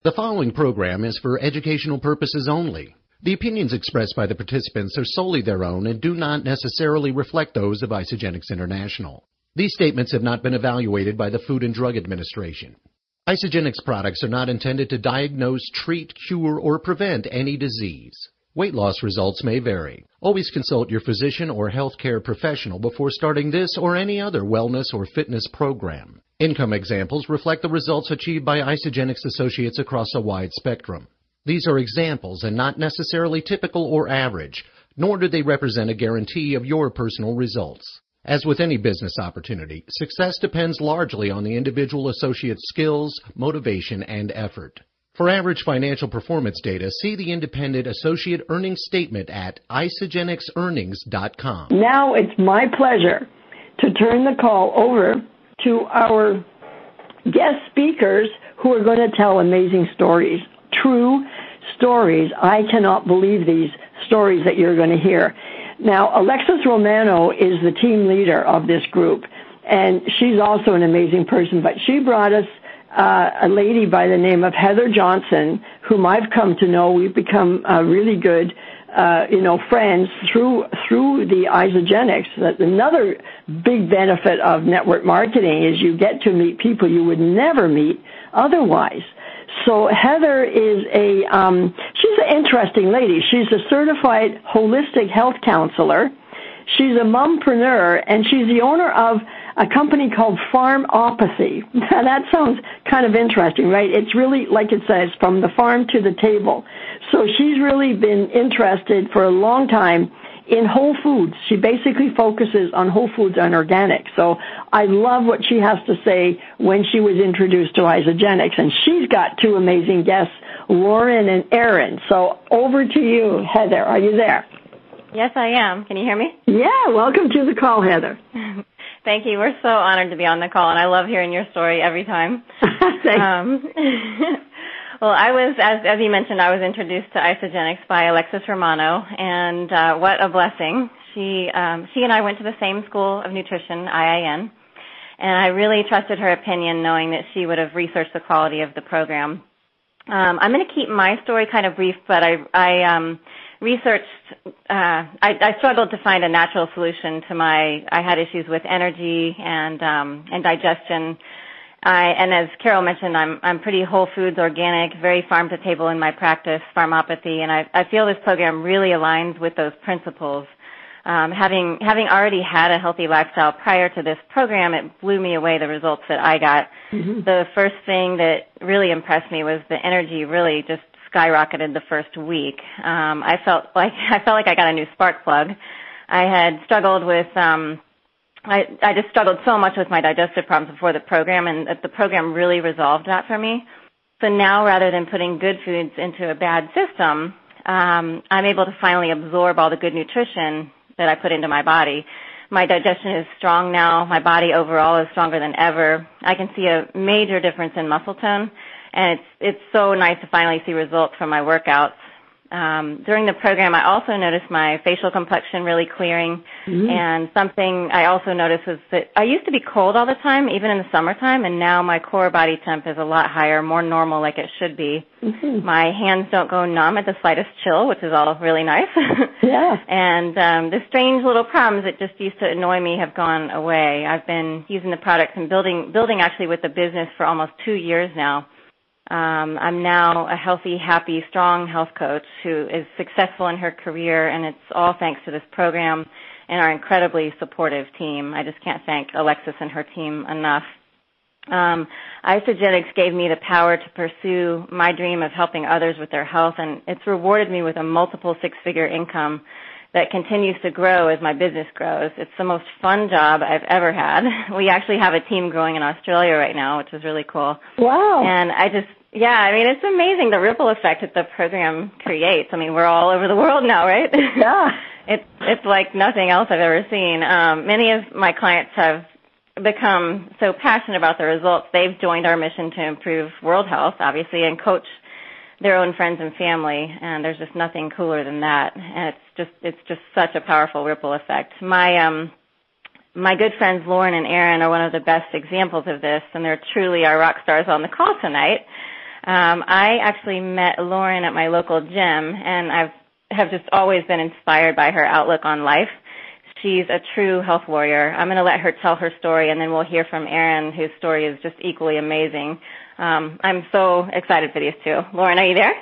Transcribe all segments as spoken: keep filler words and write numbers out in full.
The following program is for educational purposes only. The opinions expressed by the participants are solely their own and do not necessarily reflect those of Isagenix International. These statements have not been evaluated by the Food and Drug Administration. Isagenix products are not intended to diagnose, treat, cure, or prevent any disease. Weight loss results may vary. Always consult your physician or healthcare professional before starting this or any other wellness or fitness program. Income examples reflect the results achieved by Isagenix associates across a wide spectrum. These are examples and not necessarily typical or average, nor do they represent a guarantee of your personal results. As with any business opportunity, success depends largely on the individual associate's skills, motivation, and effort. For average financial performance data, see the Independent Associate Earnings Statement at isagenix earnings dot com. Now it's my pleasure to turn the call over to our guest speakers who are going to tell amazing stories, true stories. I cannot believe these stories that you're going to hear. Now, Alexis Romano is the team leader of this group, and she's also an amazing person, but she brought us uh, a lady by the name of Heather Johnson, whom I've come to know. We've become uh, really good Uh, you know, friends through through the Isagenix. That another big benefit of network marketing is you get to meet people you would never meet otherwise. So Heather is a um, she's an interesting lady. She's a certified holistic health counselor. She's a mompreneur, and she's the owner of a company called Farmopathy. Now, that sounds kind of interesting, right? It's really, like it says, from the farm to the table. So she's really been interested for a long time in whole foods. She basically focuses on whole foods and organic. So I love what she has to say when she was introduced to Isagenix. And she's got two amazing guests, Lauren and Aaron. So over to you, Heather. Are you there? Yes, I am. Can you hear me? Yeah, welcome to the call, Heather. Thank you. We're so honored to be on the call, and I love hearing your story every time. Thanks. Um, well, I was, as, as you mentioned, I was introduced to Isagenix by Alexis Romano, and uh, what a blessing. She, um, she and I went to the same school of nutrition, I I N, and I really trusted her opinion, knowing that she would have researched the quality of the program. Um, I'm going to keep my story kind of brief, but I, I um, researched, uh, I, I struggled to find a natural solution to my, I had issues with energy and, um, and digestion. I, and as Carol mentioned, I'm, I'm pretty whole foods, organic, very farm to table in my practice, Farmopathy, and I, I feel this program really aligns with those principles. Um, having, having already had a healthy lifestyle prior to this program, it blew me away the results that I got. Mm-hmm. The first thing that really impressed me was the energy really just skyrocketed the first week. Um, I felt like I felt like I got a new spark plug. I had struggled with um, I, I just struggled so much with my digestive problems before the program, and the program really resolved that for me. So now, rather than putting good foods into a bad system, um, I'm able to finally absorb all the good nutrition that I put into my body. My digestion is strong now. My body overall is stronger than ever. I can see a major difference in muscle tone. And it's it's so nice to finally see results from my workouts. Um, during the program, I also noticed my facial complexion really clearing. Mm-hmm. And something I also noticed was that I used to be cold all the time, even in the summertime, and now my core body temp is a lot higher, more normal like it should be. Mm-hmm. My hands don't go numb at the slightest chill, which is all really nice. Yeah. And um, the strange little problems that just used to annoy me have gone away. I've been using the products and building building actually with the business for almost two years now. Um, I'm now a healthy, happy, strong health coach who is successful in her career, and it's all thanks to this program and our incredibly supportive team. I just can't thank Alexis and her team enough. Um, Isagenix gave me the power to pursue my dream of helping others with their health, and it's rewarded me with a multiple six-figure income that continues to grow as my business grows. It's the most fun job I've ever had. We actually have a team growing in Australia right now, which is really cool. Wow. And I just, yeah, I mean, it's amazing the ripple effect that the program creates. I mean, we're all over the world now, right? Yeah. It's, it's like nothing else I've ever seen. Um, many of my clients have become so passionate about the results, they've joined our mission to improve world health, obviously, and coach their own friends and family, and there's just nothing cooler than that. And it's just it's just such a powerful ripple effect. My um my good friends Lauren and Aaron are one of the best examples of this, and they're truly our rock stars on the call tonight. Um, I actually met Lauren at my local gym, and I've have just always been inspired by her outlook on life. She's a true health warrior. I'm going to let her tell her story, and then we'll hear from Aaron, whose story is just equally amazing. Um, I'm so excited for these two. Lauren, are you there?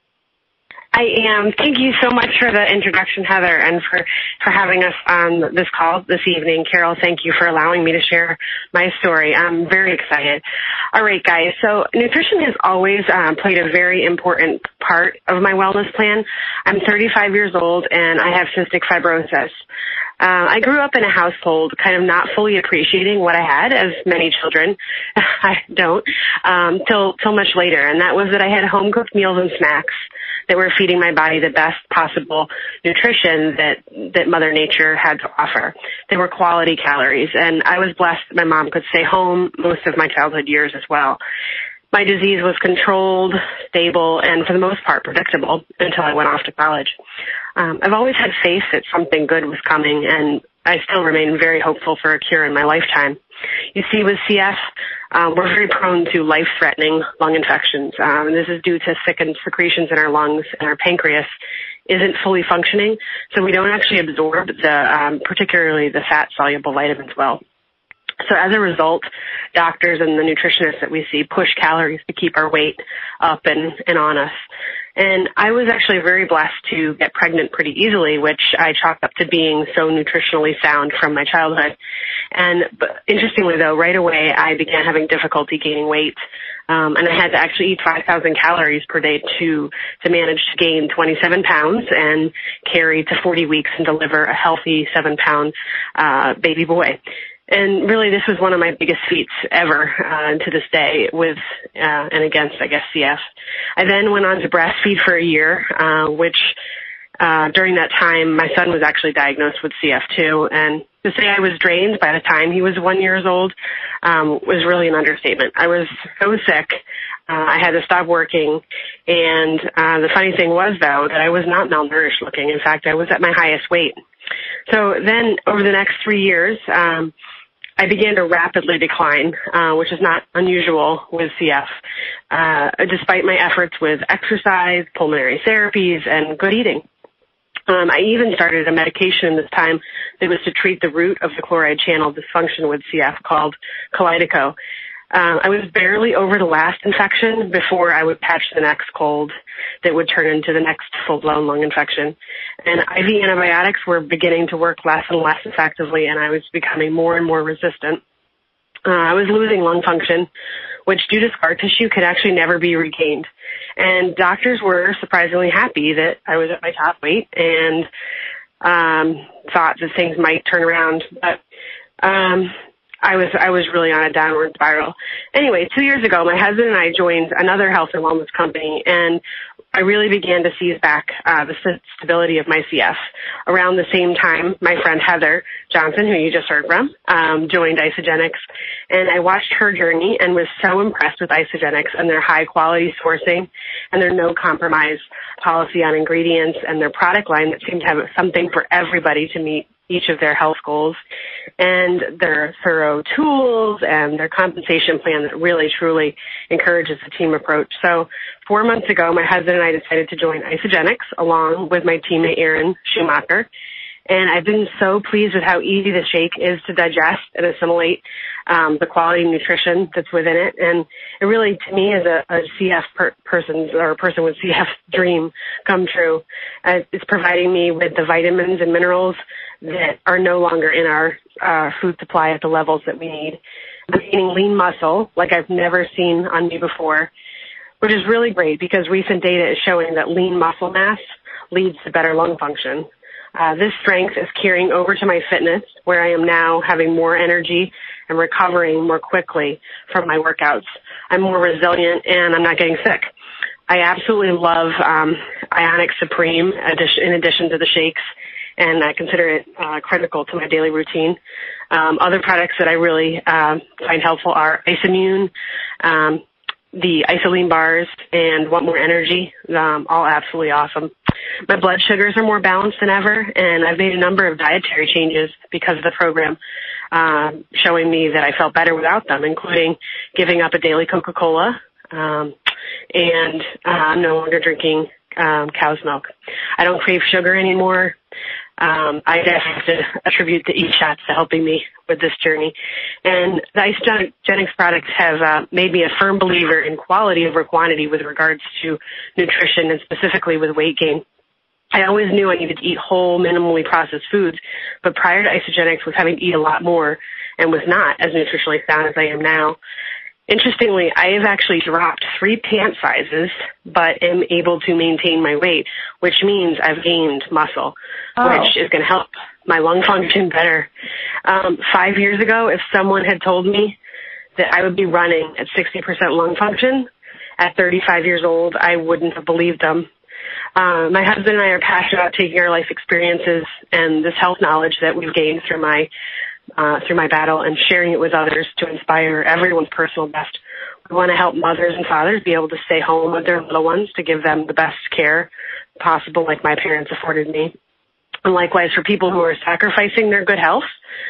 I am. Thank you so much for the introduction, Heather, and for, for having us on this call this evening. Carol, thank you for allowing me to share my story. I'm very excited. All right, guys. So nutrition has always um, played a very important part of my wellness plan. I'm thirty-five years old, and I have cystic fibrosis. Uh, I grew up in a household kind of not fully appreciating what I had, as many children I don't, um, till, till much later. And that was that I had home-cooked meals and snacks that were feeding my body the best possible nutrition that, that Mother Nature had to offer. They were quality calories. And I was blessed that my mom could stay home most of my childhood years as well. My disease was controlled, stable, and for the most part predictable until I went off to college. Um, I've always had faith that something good was coming, and I still remain very hopeful for a cure in my lifetime. You see, with C F, um, we're very prone to life-threatening lung infections. Um, and this is due to thickened secretions in our lungs, and our pancreas isn't fully functioning, so we don't actually absorb the, um, particularly the fat-soluble vitamins well. So as a result, doctors and the nutritionists that we see push calories to keep our weight up and, and on us. And I was actually very blessed to get pregnant pretty easily, which I chalked up to being so nutritionally sound from my childhood. And but interestingly, though, right away I began having difficulty gaining weight. Um, and I had to actually eat five thousand calories per day to, to manage to gain twenty-seven pounds and carry to forty weeks and deliver a healthy seven pound, uh, baby boy. And really, this was one of my biggest feats ever uh, to this day with uh, and against, I guess, C F. I then went on to breastfeed for a year, uh, which uh, during that time, my son was actually diagnosed with C F too. And to say I was drained by the time he was one year old um, was really an understatement. I was so sick. Uh, I had to stop working. And uh, the funny thing was, though, that I was not malnourished looking. In fact, I was at my highest weight. So then over the next three years, um, I began to rapidly decline, uh, which is not unusual with C F, uh, despite my efforts with exercise, pulmonary therapies, and good eating. Um, I even started a medication this time that was to treat the root of the chloride channel dysfunction with C F called Kalydeco. Um, I was barely over the last infection before I would patch the next cold that would turn into the next full-blown lung infection. And I V antibiotics were beginning to work less and less effectively, and I was becoming more and more resistant. Uh, I was losing lung function, which due to scar tissue could actually never be regained. And doctors were surprisingly happy that I was at my top weight and um, thought that things might turn around. But um I was I was really on a downward spiral. Anyway, two years ago, my husband and I joined another health and wellness company, and I really began to seize back uh, the stability of my C F. Around the same time, my friend Heather Johnson, who you just heard from, um, joined Isagenix, and I watched her journey and was so impressed with Isagenix and their high-quality sourcing and their no-compromise policy on ingredients and their product line that seemed to have something for everybody to meet each of their health goals, and their thorough tools and their compensation plan that really, truly encourages a team approach. So four months ago, my husband and I decided to join Isagenix along with my teammate Aaron Schumacher. And I've been so pleased with how easy the shake is to digest and assimilate um, the quality nutrition that's within it. And it really, to me, is a, a C F per- person or a person with C F dream come true. Uh, it's providing me with the vitamins and minerals that are no longer in our uh, food supply at the levels that we need. I'm gaining lean muscle like I've never seen on me before, which is really great because recent data is showing that lean muscle mass leads to better lung function. Uh, this strength is carrying over to my fitness, where I am now having more energy and recovering more quickly from my workouts. I'm more resilient and I'm not getting sick. I absolutely love um, Ionic Supreme in addition to the shakes, and I consider it uh, critical to my daily routine. Um, other products that I really uh, find helpful are Isommune, um, the Isoline bars, and Want More Energy, um, all absolutely awesome. My blood sugars are more balanced than ever, and I've made a number of dietary changes because of the program, um, showing me that I felt better without them, including giving up a daily Coca-Cola, um, and uh, I'm no longer drinking um, cow's milk. I don't crave sugar anymore. Um, I guess have to attribute the e-shots to helping me with this journey. And the Isagenix products have uh, made me a firm believer in quality over quantity with regards to nutrition and specifically with weight gain. I always knew I needed to eat whole, minimally processed foods, but prior to Isagenix was having to eat a lot more and was not as nutritionally sound as I am now. Interestingly, I have actually dropped three pant sizes, but am able to maintain my weight, which means I've gained muscle, oh. which is going to help my lung function better. Um, five years ago, if someone had told me that I would be running at sixty percent lung function at thirty-five years old, I wouldn't have believed them. Uh, my husband and I are passionate about taking our life experiences and this health knowledge that we've gained through my uh, through my battle and sharing it with others to inspire everyone's personal best. We want to help mothers and fathers be able to stay home with their little ones to give them the best care possible, like my parents afforded me. And likewise, for people who are sacrificing their good health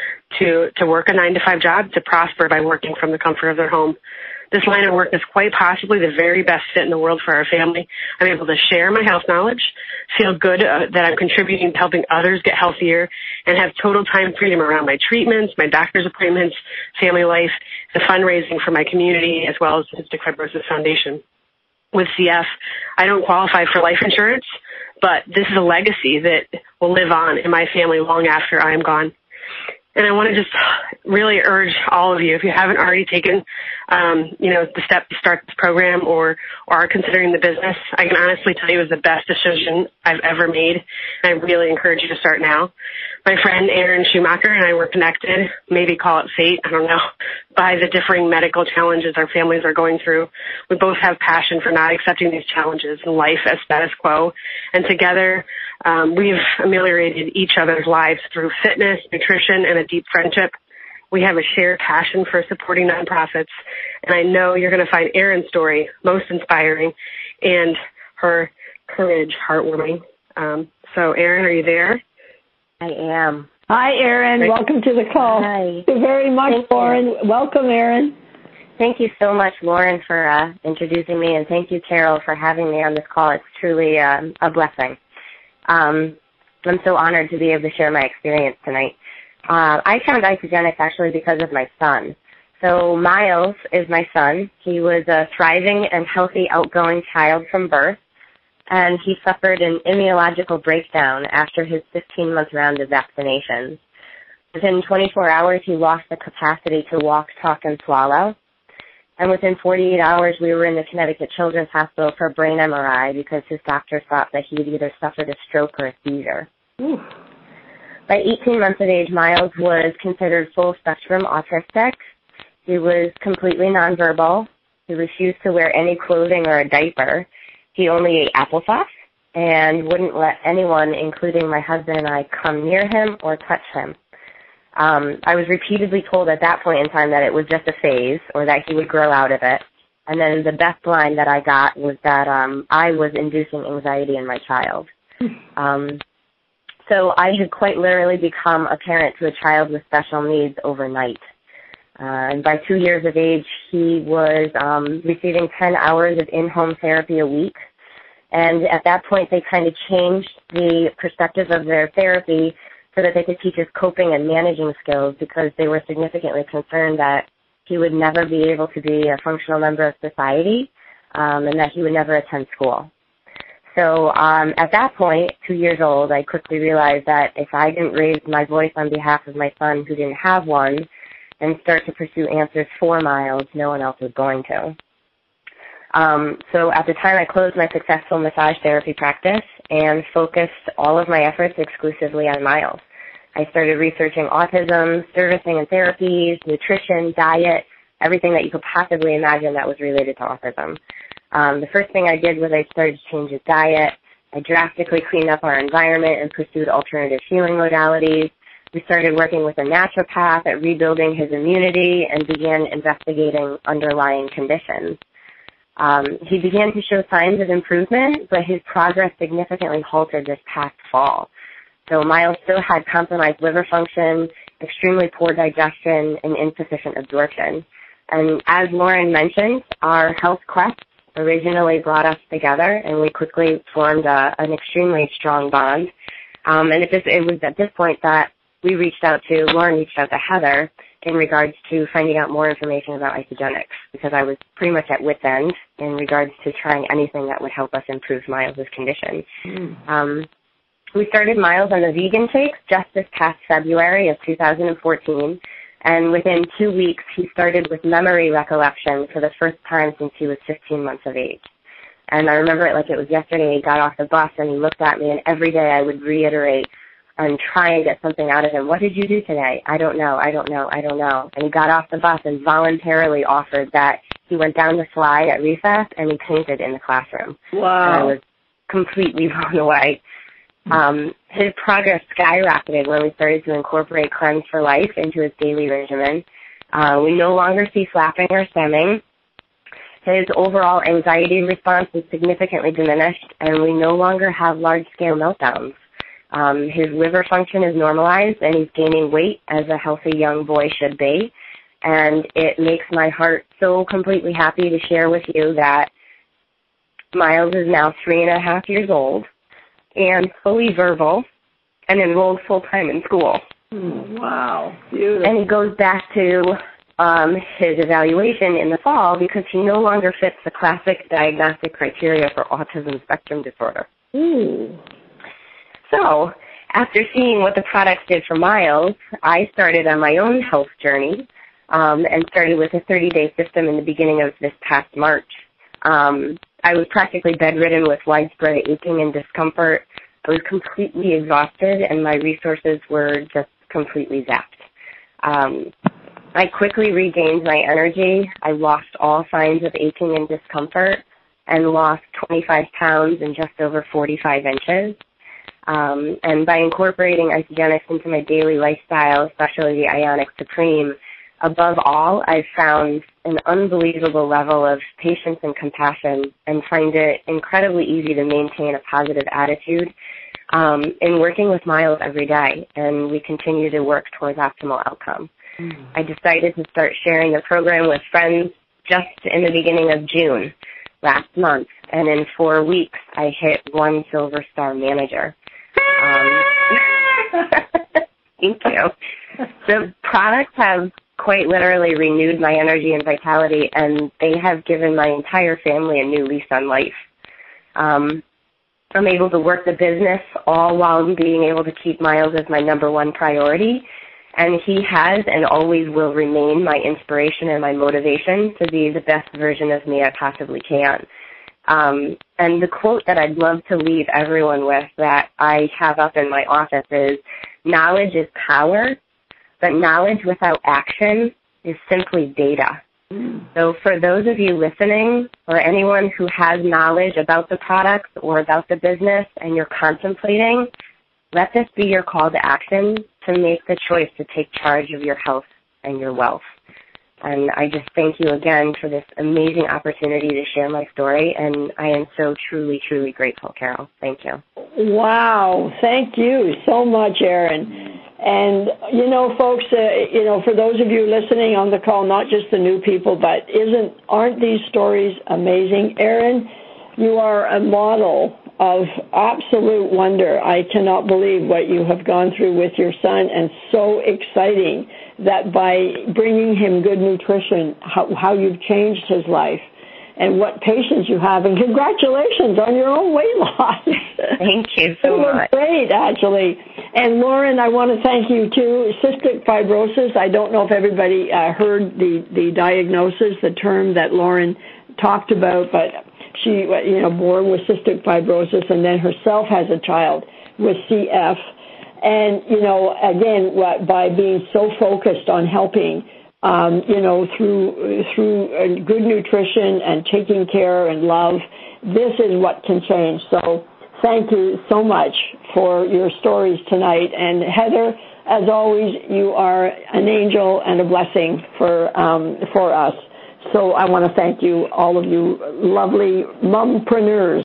to to work a nine to five job to prosper by working from the comfort of their home. This line of work is quite possibly the very best fit in the world for our family. I'm able to share my health knowledge, feel good uh, that I'm contributing to helping others get healthier, and have total time freedom around my treatments, my doctor's appointments, family life, the fundraising for my community, as well as the Cystic Fibrosis Foundation. With C F, I don't qualify for life insurance, but this is a legacy that will live on in my family long after I am gone. And I want to just really urge all of you, if you haven't already taken, um, you know, the step to start this program or, or are considering the business, I can honestly tell you it was the best decision I've ever made. And I really encourage you to start now. My friend Aaron Schumacher and I were connected, maybe call it fate, I don't know, by the differing medical challenges our families are going through. We both have passion for not accepting these challenges in life as status quo. And together, um, we've ameliorated each other's lives through fitness, nutrition, and a deep friendship. We have a shared passion for supporting nonprofits. And I know you're going to find Erin's story most inspiring and her courage heartwarming. Um, so, Erin, are you there? I am. Hi, Erin. Welcome to the call. Hi. Thank you very much, thank Lauren. You. Welcome, Erin. Thank you so much, Lauren, for uh, introducing me, and thank you, Carol, for having me on this call. It's truly uh, a blessing. Um, I'm so honored to be able to share my experience tonight. Uh, I found Isagenix actually because of my son. So Miles is my son. He was a thriving and healthy, outgoing child from birth, and he suffered an immunological breakdown after his fifteen-month round of vaccinations. Within twenty-four hours, he lost the capacity to walk, talk, and swallow. And within forty-eight hours, we were in the Connecticut Children's Hospital for a brain M R I because his doctor thought that he had either suffered a stroke or a seizure. Ooh. By eighteen months of age, Miles was considered full-spectrum autistic. He was completely nonverbal. He refused to wear any clothing or a diaper. He only ate applesauce and wouldn't let anyone, including my husband and I, come near him or touch him. Um, I was repeatedly told at that point in time that it was just a phase or that he would grow out of it. And then the best line that I got was that um, I was inducing anxiety in my child. Um, so I had quite literally become a parent to a child with special needs overnight. Uh, and by two years of age, he was um, receiving ten hours of in-home therapy a week. And at that point, they kind of changed the perspective of their therapy so that they could teach us coping and managing skills because they were significantly concerned that he would never be able to be a functional member of society um, and that he would never attend school. So um, at that point, two years old, I quickly realized that if I didn't raise my voice on behalf of my son who didn't have one and start to pursue answers for Miles, no one else was going to. Um, so at the time, I closed my successful massage therapy practice and focused all of my efforts exclusively on Miles. I started researching autism, servicing and therapies, nutrition, diet, everything that you could possibly imagine that was related to autism. Um, the first thing I did was I started to change his diet. I drastically cleaned up our environment and pursued alternative healing modalities. We started working with a naturopath at rebuilding his immunity and began investigating underlying conditions. Um, he began to show signs of improvement, but his progress significantly halted this past fall. So Miles still had compromised liver function, extremely poor digestion, and insufficient absorption. And as Lauren mentioned, our health quest originally brought us together, and we quickly formed a, an extremely strong bond. Um, and it, just, it was at this point that we reached out to, Lauren reached out to Heather in regards to finding out more information about Isagenix, because I was pretty much at wit's end in regards to trying anything that would help us improve Miles' condition. Mm. Um, we started Miles on the vegan shakes just this past February of two thousand fourteen, and within two weeks he started with memory recollection for the first time since he was fifteen months of age. And I remember it like it was yesterday. He got off the bus and he looked at me, and every day I would reiterate and try and get something out of him. What did you do today? I don't know, I don't know, I don't know. And he got off the bus and voluntarily offered that he went down the slide at recess and he painted in the classroom. Wow. And I was completely blown away. Um, his progress skyrocketed when we started to incorporate Cleanse for Life into his daily regimen. Uh, we no longer see flapping or stemming. His overall anxiety response is significantly diminished, and we no longer have large-scale meltdowns. Um, his liver function is normalized, and he's gaining weight as a healthy young boy should be. And it makes my heart so completely happy to share with you that Miles is now three and a half years old and fully verbal and enrolled full-time in school. Mm, wow. Beautiful. And he goes back to um, his evaluation in the fall because he no longer fits the classic diagnostic criteria for autism spectrum disorder. Mm. So, after seeing what the products did for Miles, I started on my own health journey um, and started with a thirty-day system in the beginning of this past March. Um, I was practically bedridden with widespread aching and discomfort. I was completely exhausted, and my resources were just completely zapped. Um, I quickly regained my energy. I lost all signs of aching and discomfort and lost twenty-five pounds in just over forty-five inches. Um, and by incorporating Isagenix into my daily lifestyle, especially the Ionic Supreme, above all, I've found an unbelievable level of patience and compassion and find it incredibly easy to maintain a positive attitude um, in working with Miles every day, and we continue to work towards optimal outcome. Mm-hmm. I decided to start sharing the program with friends just in the beginning of June last month, and in four weeks I hit one Silver Star manager. Um, thank you. The products have quite literally renewed my energy and vitality, and they have given my entire family a new lease on life. Um, I'm able to work the business all while being able to keep Miles as my number one priority, and he has and always will remain my inspiration and my motivation to be the best version of me I possibly can. Um, and the quote that I'd love to leave everyone with that I have up in my office is, knowledge is power, but knowledge without action is simply data. Mm. So for those of you listening or anyone who has knowledge about the products or about the business and you're contemplating, let this be your call to action to make the choice to take charge of your health and your wealth. And I just thank you again for this amazing opportunity to share my story, and I am so truly, truly grateful, Carol. Thank you. Wow. Thank you so much, Erin. And, you know, folks, uh, you know, for those of you listening on the call, not just the new people, but isn't aren't these stories amazing? Erin, you are a model of absolute wonder. I cannot believe what you have gone through with your son, and so exciting that by bringing him good nutrition, how, how you've changed his life and what patience you have. And congratulations on your own weight loss. Thank you so much. It was great, actually. And Lauren, I want to thank you too. Cystic fibrosis, I don't know if everybody uh, heard the, the diagnosis, the term that Lauren talked about, but she, you know, born with cystic fibrosis and then herself has a child with C F. And, you know, again, by being so focused on helping, um, you know, through through good nutrition and taking care and love, this is what can change. So thank you so much for your stories tonight. And Heather, as always, you are an angel and a blessing for um, for us. So I want to thank you, all of you lovely mompreneurs.